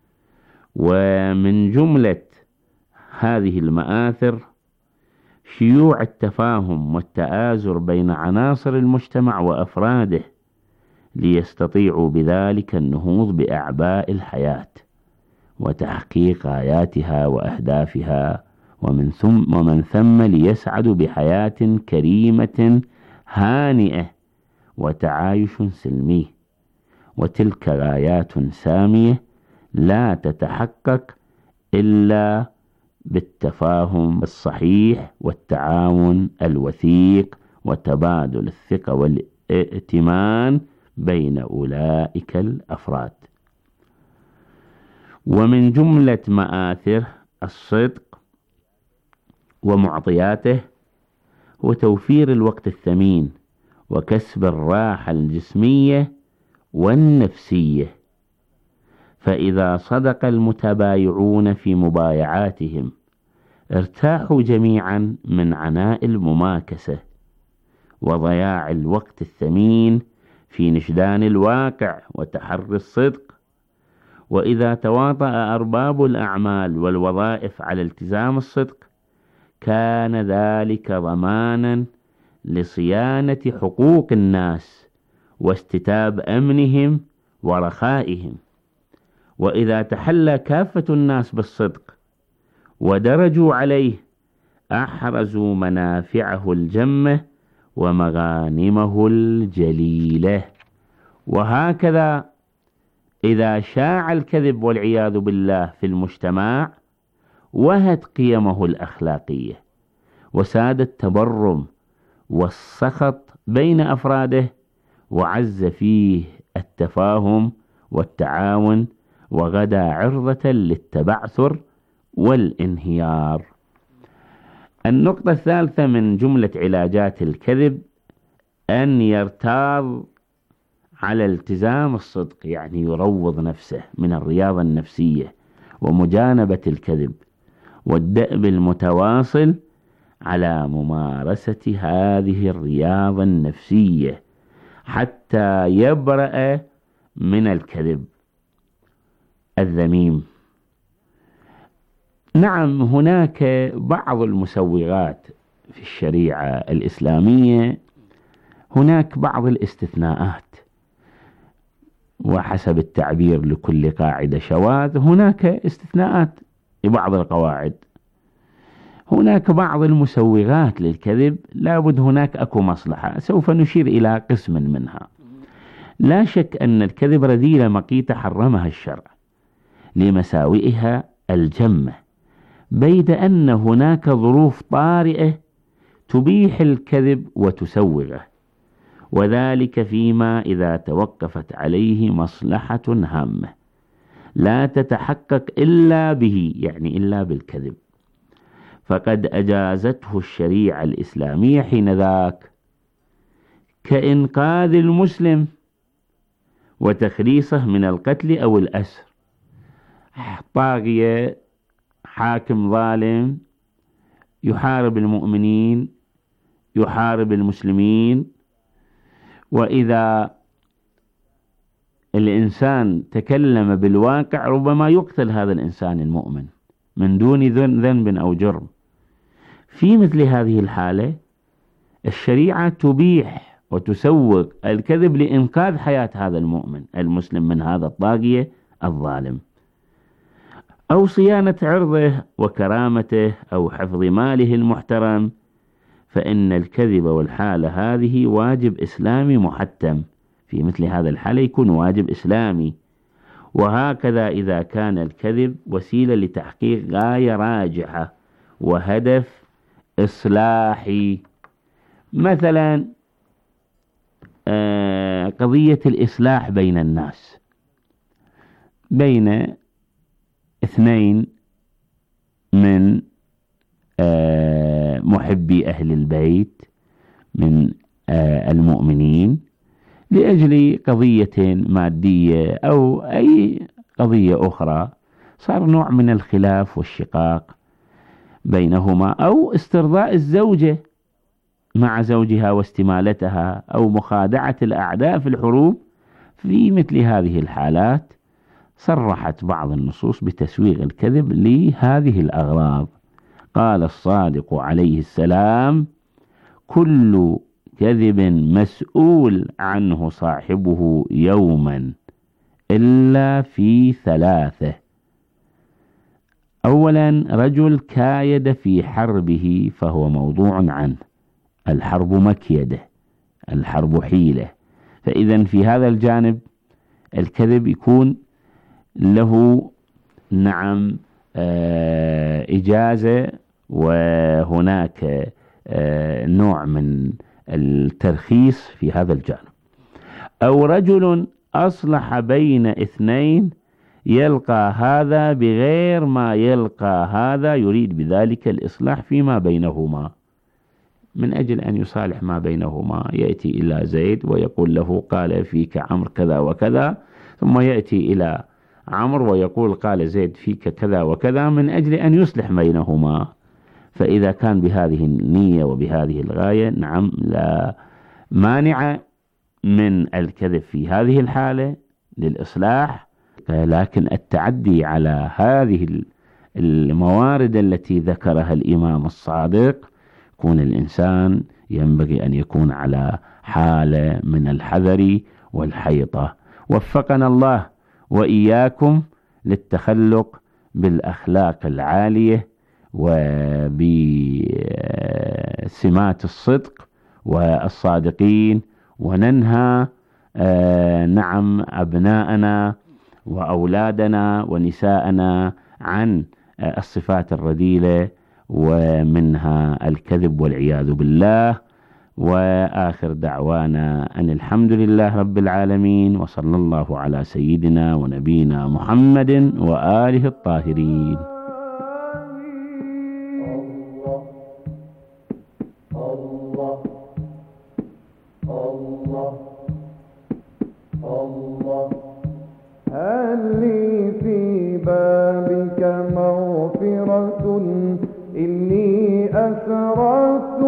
ومن جملة هذه المآثر شيوع التفاهم والتآزر بين عناصر المجتمع وأفراده، ليستطيعوا بذلك النهوض بأعباء الحياة وتحقيق غاياتها وأهدافها، ومن ثم ليسعدوا بحياة كريمة هانئة وتعايش سلمي. وتلك غايات سامية لا تتحقق إلا بالتفاهم الصحيح والتعاون الوثيق وتبادل الثقة والائتمان بين أولئك الأفراد. ومن جملة مآثر الصدق ومعطياته هو توفير الوقت الثمين وكسب الراحة الجسمية والنفسية. فإذا صدق المتبايعون في مبايعاتهم ارتاحوا جميعا من عناء المماكسة وضياع الوقت الثمين في نشدان الواقع وتحري الصدق. وإذا تواطأ أرباب الأعمال والوظائف على التزام الصدق كان ذلك ضمانا لصيانة حقوق الناس واستتاب أمنهم ورخائهم. وإذا تحلى كافة الناس بالصدق ودرجوا عليه أحرزوا منافعه الجمة ومغانمه الجليلة. وهكذا إذا شاع الكذب والعياذ بالله في المجتمع وهت قيمه الأخلاقية وساد التبرم والسخط بين أفراده وعز فيه التفاهم والتعاون وغدا عرضة للتبعثر والانهيار. النقطة الثالثة من جملة علاجات الكذب أن يرتاض على التزام الصدق، يعني يروض نفسه من الرياضة النفسية ومجانبة الكذب والدأب المتواصل على ممارسة هذه الرياضة النفسية حتى يبرأ من الكذب الذميم. نعم، هناك بعض المسوغات في الشريعة الإسلامية، هناك بعض الاستثناءات، وحسب التعبير لكل قاعدة شواذ هناك استثناءات لبعض القواعد. هناك بعض المسوغات للكذب لابد هناك أكو مصلحة، سوف نشير إلى قسم منها. لا شك أن الكذب رذيلة مقيتة حرمها الشرع لمساوئها الجمة، بيد أن هناك ظروف طارئة تبيح الكذب وتسوغه، وذلك فيما إذا توقفت عليه مصلحة هامة لا تتحقق إلا به، يعني إلا بالكذب. فقد أجازته الشريعة الإسلامية حينذاك، كإنقاذ المسلم وتخليصه من القتل أو الأسر. طاغية حاكم ظالم يحارب المؤمنين، يحارب المسلمين، وإذا الإنسان تكلم بالواقع ربما يقتل هذا الإنسان المؤمن من دون ذنب أو جرم. في مثل هذه الحالة الشريعة تبيح وتسوق الكذب لإنقاذ حياة هذا المؤمن المسلم من هذا الطاغية الظالم، أو صيانة عرضه وكرامته أو حفظ ماله المحترم، فإن الكذب والحالة هذه واجب إسلامي محتم. في مثل هذا الحالة يكون واجب إسلامي. وهكذا إذا كان الكذب وسيلة لتحقيق غاية راجحة وهدف إصلاحي، مثلا قضية الإصلاح بين الناس، بين اثنين من محبي أهل البيت من المؤمنين لأجل قضية مادية أو أي قضية أخرى، صار نوع من الخلاف والشقاق بينهما، أو استرضاء الزوجة مع زوجها واستمالتها، أو مخادعة الأعداء في الحروب. في مثل هذه الحالات صرحت بعض النصوص بتسويغ الكذب لهذه الأغراض. قال الصادق عليه السلام: كل كذب مسؤول عنه صاحبه يوما إلا في ثلاثة: أولا رجل كايد في حربه فهو موضوع عنه، الحرب مكيدة، الحرب حيلة، فإذا في هذا الجانب الكذب يكون له نعم إجازة، وهناك نوع من الترخيص في هذا الجانب. أو رجل أصلح بين اثنين يلقى هذا بغير ما يلقى هذا، يريد بذلك الإصلاح فيما بينهما، من أجل أن يصالح ما بينهما يأتي إلى زيد ويقول له قال فيك عمرو كذا وكذا، ثم يأتي إلى عمرو ويقول قال زيد فيك كذا وكذا، من أجل أن يصلح بينهما. فإذا كان بهذه النية وبهذه الغاية نعم لا مانع من الكذب في هذه الحالة للإصلاح، لكن التعدي على هذه الموارد التي ذكرها الإمام الصادق يكون الإنسان ينبغي أن يكون على حالة من الحذر والحيطة. وفقنا الله وإياكم للتخلق بالأخلاق العالية وبسمات الصدق والصادقين، وننهى نعم أبناءنا وأولادنا ونساءنا عن الصفات الرذيلة ومنها الكذب والعياذ بالله. وآخر دعوانا أن الحمد لله رب العالمين، وصلى الله على سيدنا ونبينا محمد وآله الطاهرين. هل لي في بابك مغفرة إني أسررت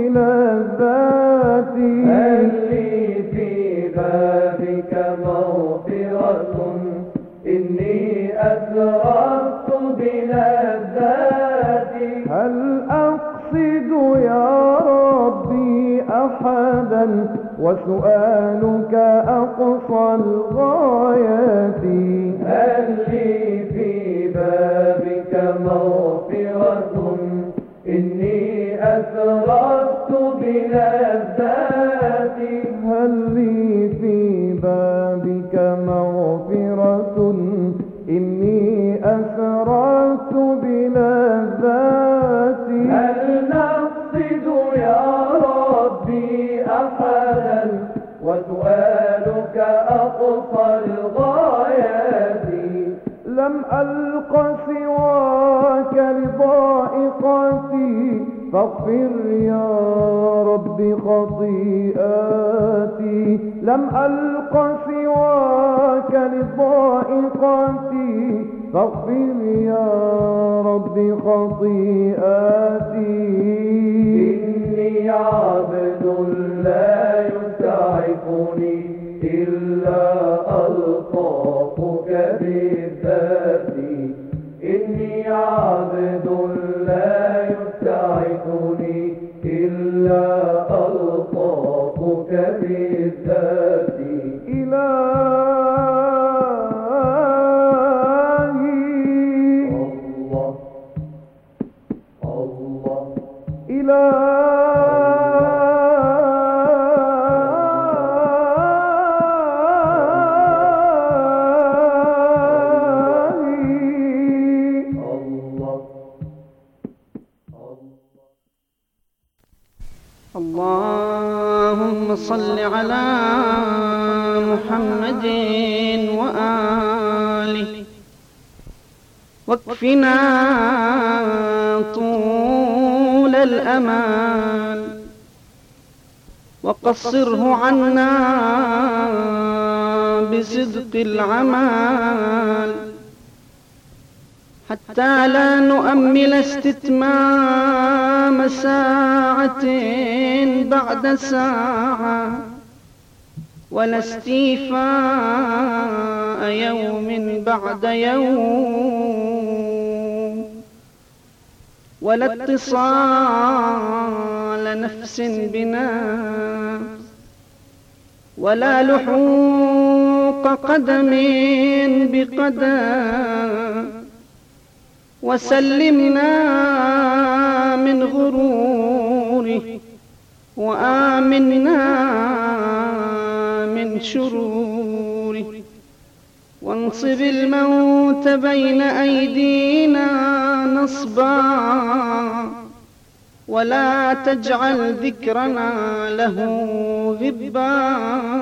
بلذاتي. هل لي في بابك مغفرة إني أسررت بلذاتي. هل أقصد يا ربي أحدا وسؤالك أقصى الغايات. هل لي في بابك مغفرة إني أسررت بلذاتي. هل لي في بابك مغفرة إني أسررت بلذاتي. هل نقصد يا ربي أحدا وسؤالك أقصى الغايات. لم ألق سواك لضائقتي فاغفر يا رب خطيئاتي. لم ألق سواك لضائقتي فاغفر يا رب خطيئاتي. إني عبد لا يسعفني إلا ألطافك بذاتي. إني عبد لا يسعفني إلا ألطافك بذاتي. اللهم صل على محمد وآله واكفنا طول الأمان وقصره عنا بصدق العمل حتى لا نؤمل استتمام ساعة بعد ساعة ولا استيفاء يوم بعد يوم ولا اتصال نفس بنفس ولا لحوق قدم بقدم وسلمنا من غروره وآمنا من شروره وانصب الموت بين أيدينا نصبا ولا تجعل ذكرنا له غبا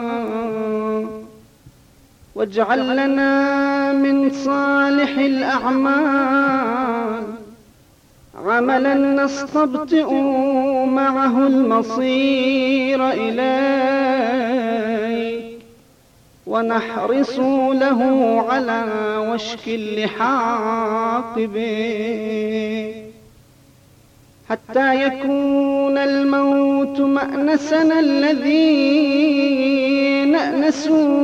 واجعل لنا من صالح الأعمال عملا نستبطئ معه المصير إليك ونحرص له على وشك اللحاق به حتى يكون الموت مأنسنا الذي نأنس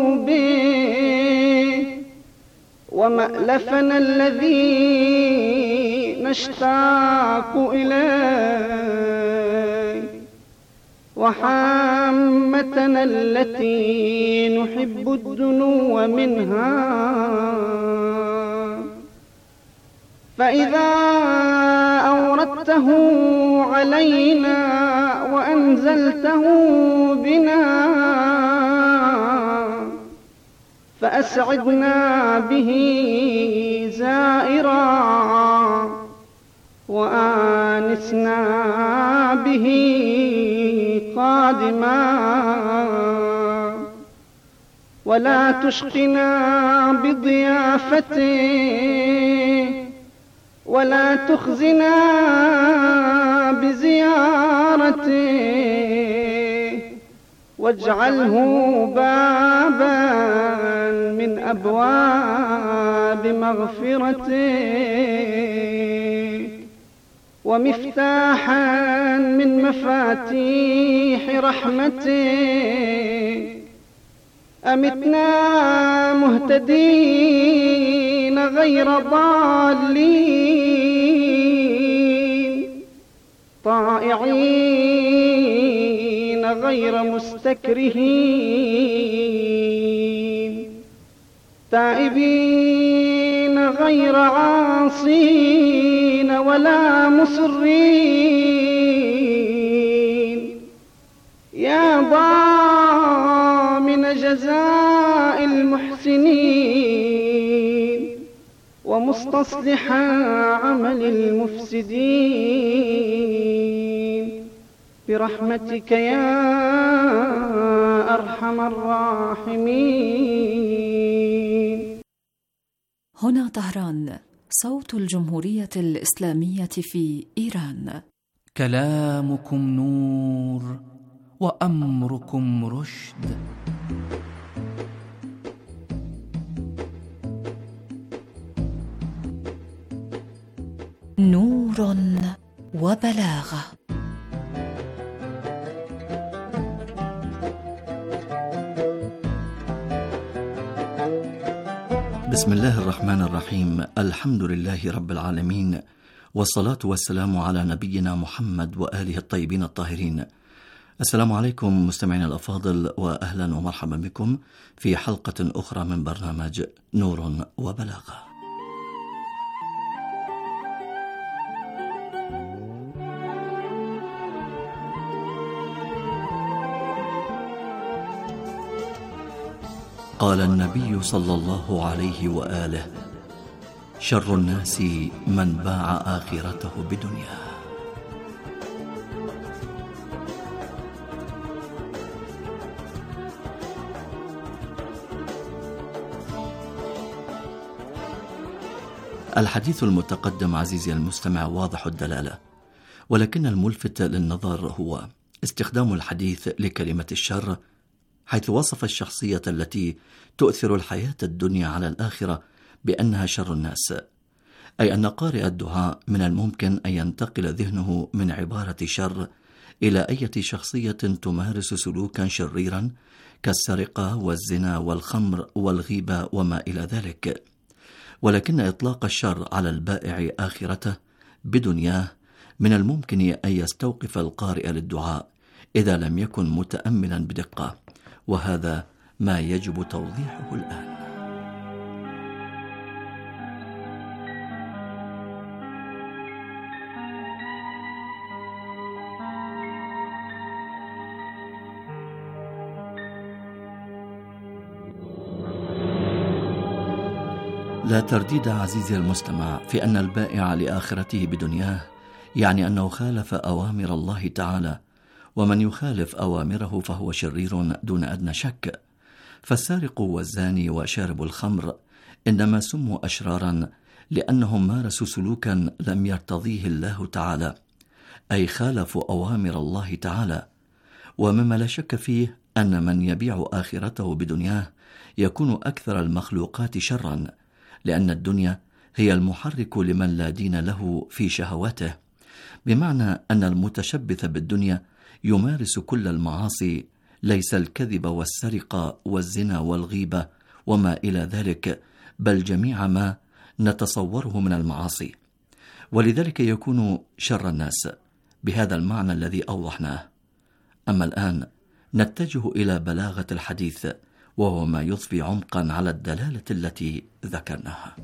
به ومألفنا الذي نشتاق إليه وحامتنا التي نحب الدنو منها. فإذا أوردته علينا وأنزلته بنا فأسعدنا به زائرا وآنسنا به قادما ولا تشقنا بضيافته ولا تخزنا بزيارته واجعله بابا من أبواب مغفرته ومفتاحا من مفاتيح رحمته. أمتنا مهتدين غير ضالين طائعين غير مستكرهين تائبين غير عاصين ولا مصرين يا ضامن جزاء المحسنين ومستصلح عمل المفسدين برحمتك يا أرحم الراحمين. هنا طهران، صوت الجمهورية الإسلامية في إيران. كلامكم نور وأمركم رشد. نور وبلاغة. بسم الله الرحمن الرحيم. الحمد لله رب العالمين، والصلاة والسلام على نبينا محمد وآله الطيبين الطاهرين. السلام عليكم مستمعينا الأفاضل، وأهلا ومرحبا بكم في حلقة أخرى من برنامج نور وبلاغة. قال النبي صلى الله عليه وآله: شر الناس من باع آخرته بدنياه. الحديث المتقدم عزيزي المستمع واضح الدلالة، ولكن الملفت للنظر هو استخدام الحديث لكلمة الشر، حيث وصف الشخصية التي تؤثر الحياة الدنيا على الآخرة بأنها شر الناس، أي أن قارئ الدعاء من الممكن أن ينتقل ذهنه من عبارة شر إلى أي شخصية تمارس سلوكا شريرا كالسرقة والزنا والخمر والغيبة وما إلى ذلك. ولكن إطلاق الشر على البائع آخرته بدنياه من الممكن أن يستوقف القارئ للدعاء إذا لم يكن متأملا بدقة، وهذا ما يجب توضيحه الآن. لا ترديد عزيزي المستمع في أن البائع لآخرته بدنياه يعني أنه خالف أوامر الله تعالى، ومن يخالف أوامره فهو شرير دون أدنى شك. فالسارق والزاني وشارب الخمر إنما سموا أشرارا لأنهم مارسوا سلوكا لم يرتضيه الله تعالى، أي خالفوا أوامر الله تعالى. ومما لا شك فيه أن من يبيع آخرته بدنياه يكون أكثر المخلوقات شرا، لأن الدنيا هي المحرك لمن لا دين له في شهواته، بمعنى أن المتشبث بالدنيا يمارس كل المعاصي، ليس الكذب والسرقة والزنا والغيبة وما إلى ذلك، بل جميع ما نتصوره من المعاصي، ولذلك يكون شر الناس بهذا المعنى الذي أوضحناه. أما الآن نتجه إلى بلاغة الحديث، وهو ما يضفي عمقا على الدلالة التي ذكرناها.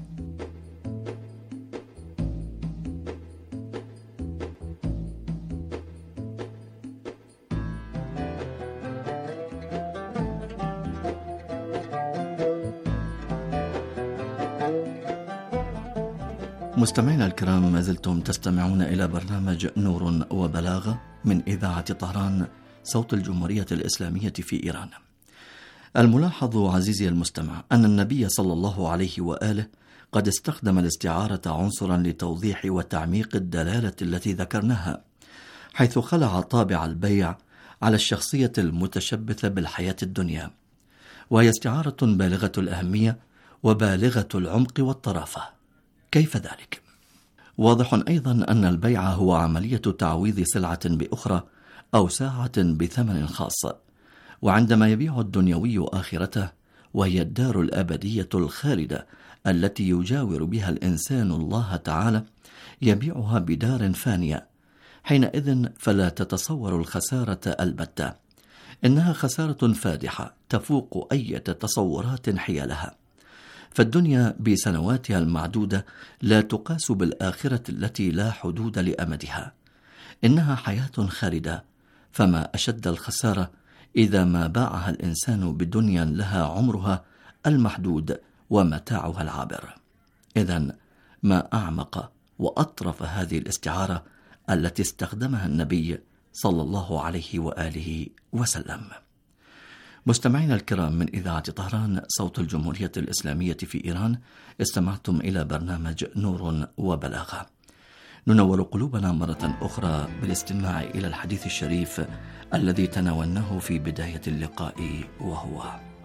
مستمعينا الكرام، ما زلتم تستمعون إلى برنامج نور وبلاغة من إذاعة طهران، صوت الجمهورية الإسلامية في إيران. الملاحظ عزيزي المستمع أن النبي صلى الله عليه وآله قد استخدم الاستعارة عنصرا لتوضيح وتعميق الدلالة التي ذكرناها، حيث خلع طابع البيع على الشخصية المتشبثة بالحياة الدنيا، وهي استعارة بالغة الأهمية وبالغة العمق والطرافة. كيف ذلك؟ واضح أيضا أن البيع هو عملية تعويض سلعة بأخرى أو ساعة بثمن خاص، وعندما يبيع الدنيوي آخرته، وهي الدار الأبدية الخالدة التي يجاور بها الإنسان الله تعالى، يبيعها بدار فانية، حينئذ فلا تتصور الخسارة البتة، إنها خسارة فادحة تفوق أي تصورات حيالها. فالدنيا بسنواتها المعدودة لا تقاس بالآخرة التي لا حدود لأمدها، إنها حياة خالدة، فما أشد الخسارة إذا ما باعها الإنسان بدنيا لها عمرها المحدود ومتاعها العابر. إذن ما أعمق وأطرف هذه الاستعارة التي استخدمها النبي صلى الله عليه وآله وسلم. مستمعينا الكرام، من إذاعة طهران صوت الجمهورية الإسلامية في إيران، استمعتم إلى برنامج نور وبلاغة. ننور قلوبنا مرة أخرى بالاستماع إلى الحديث الشريف الذي تناولناه في بداية اللقاء، وهو: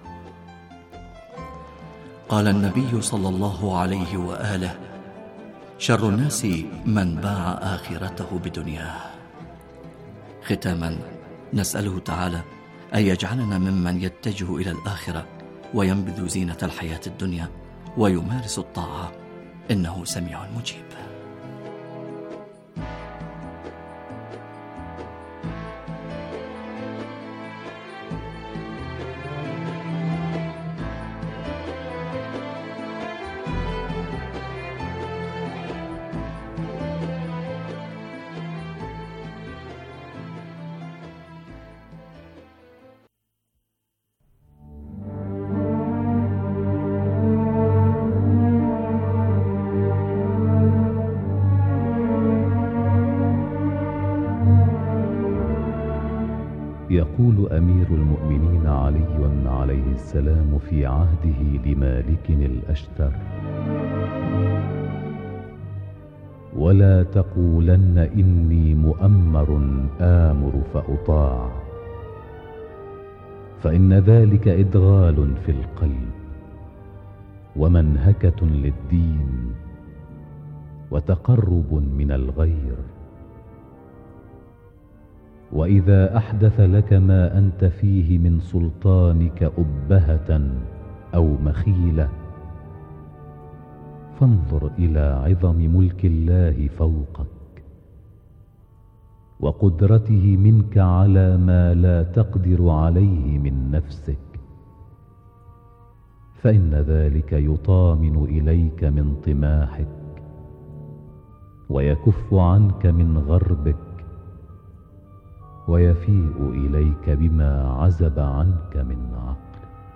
قال النبي صلى الله عليه وآله: شر الناس من باع آخرته بدنياه. ختاما، نسأله تعالى أن يجعلنا ممن يتجه إلى الآخرة وينبذ زينة الحياة الدنيا ويمارس الطاعة، إنه سميع مجيب. يقول أمير المؤمنين علي عليه السلام في عهده لمالك الأشتر: ولا تقولن إني مؤمر آمر فأطاع، فإن ذلك إدغال في القلب ومنهكة للدين وتقرب من الغير. وإذا أحدث لك ما أنت فيه من سلطانك أبهة أو مخيلة، فانظر إلى عظم ملك الله فوقك وقدرته منك على ما لا تقدر عليه من نفسك، فإن ذلك يطامن إليك من طماحك ويكف عنك من غربك ويفيء إليك بما عزب عنك من عقلك.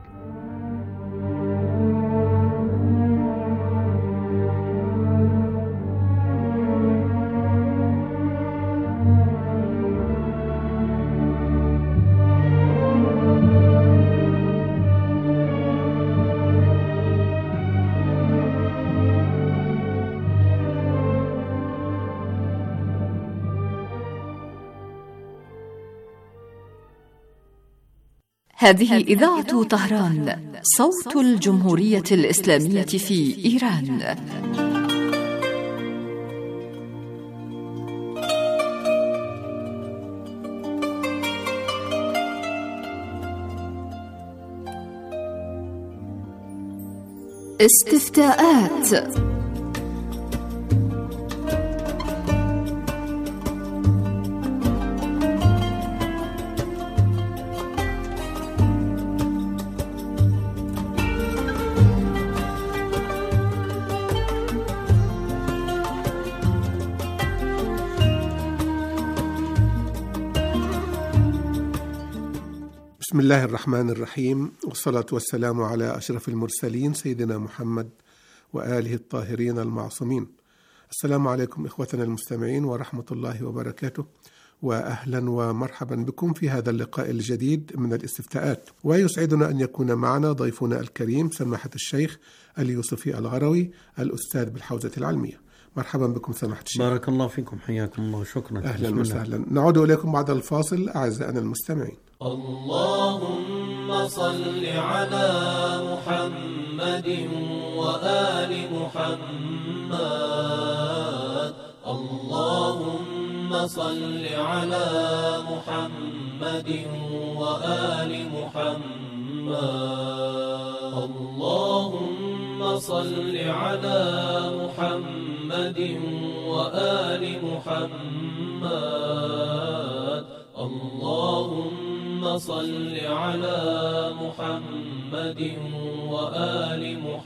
هذه إذاعة طهران صوت الجمهورية الإسلامية في إيران. استفتاءات. بسم الله الرحمن الرحيم، والصلاة والسلام على أشرف المرسلين سيدنا محمد وآله الطاهرين المعصومين. السلام عليكم إخوتنا المستمعين ورحمة الله وبركاته، وأهلا ومرحبا بكم في هذا اللقاء الجديد من الاستفتاءات. ويسعدنا أن يكون معنا ضيفنا الكريم سماحة الشيخ اليوسفي الغروي الأستاذ بالحوزة العلمية. مرحبا بكم سماحة الشيخ. بارك الله فيكم، حياكم الله، شكرا. أهلا وسهلا. نعود إليكم بعد الفاصل أعزائنا المستمعين. اللهم صل على محمد وآل محمد. اللهم صل على محمد وآل محمد. اللهم صل على محمد وآل محمد. اللهم صل على محمد وآل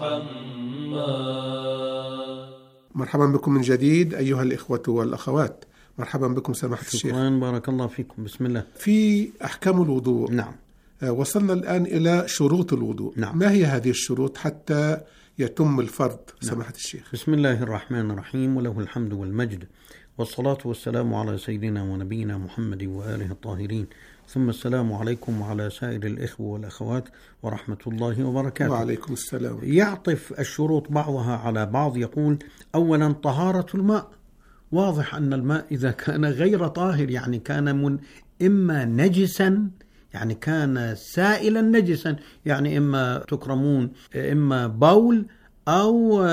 محمد. مرحبا بكم من جديد أيها الإخوة والأخوات. مرحبا بكم سماحة الشيخ. شكرا، بارك الله فيكم. بسم الله. في أحكام الوضوء، نعم، وصلنا الآن إلى شروط الوضوء. نعم. ما هي هذه الشروط حتى يتم الفرض؟ نعم. سماحة الشيخ. بسم الله الرحمن الرحيم، وله الحمد والمجد، والصلاة والسلام على سيدنا ونبينا محمد وآله الطاهرين ثم السلام عليكم وعلى سائر الإخوة والأخوات ورحمة الله وبركاته. وعليكم السلام. يعطف الشروط بعضها على بعض، يقول أولا طهارة الماء. واضح أن الماء إذا كان غير طاهر يعني كان إما نجسا، يعني كان سائلا نجسا، يعني إما تكرمون إما بول أو